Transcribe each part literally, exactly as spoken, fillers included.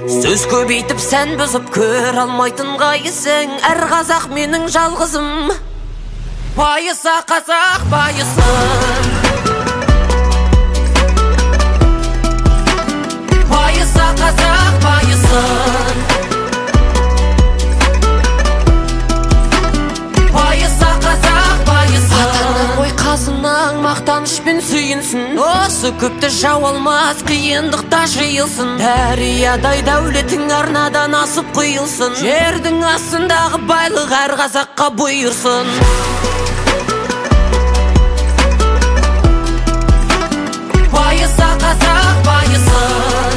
Сөз көбейтіп сән бұзып көр алмайтын қайысың, әр қазақ менің жалғызым. Байыса қазақ байысын, байыса қазақ байысын, байыса қазақ байысын. Атаңнан қой қазының мақтанышпен сүйінсін, осы көпті жау алмас қиындықта жиылсын. Дәриядай дәулетің арнадан асып құйылсын, жердің астындағы байлық әр қазаққа бұйырсын. Байыса қазақ байысын,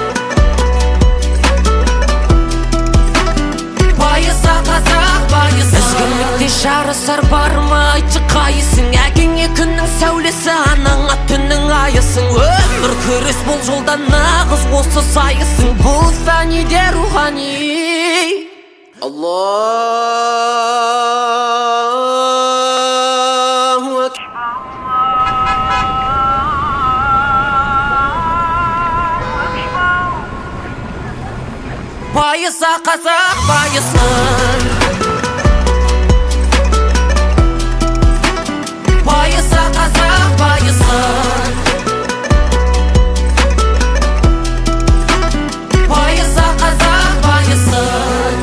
байыса қазақ байысын. Ізгілікте жарысар бар ма айтшы қайысың, әкеңе күннің сәулесі, анаңа түннің айысың. Өмір күрес бұл жолда нағыз осы сайысың, бұл фәниде рухани. Аллаху акбар. Байыса қазақ байысын, байыса қазақ байысын, байыса қазақ байысын,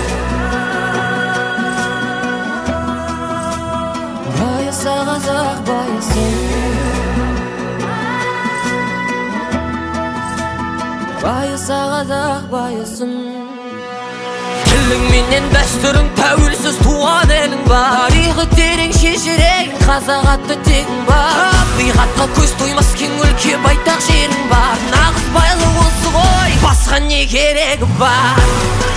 байыса қазақ байысын, байыса қазақ байысын. Тілің менен дәстүрің тәуелсіз туған елің бар, тарихы терең шежірегің қазақ атты тегің бар. Табиғатқа көз тоймас кең өлке байтақ жерің бар, нағыз байлық осы ғой, басқа не керегі бар.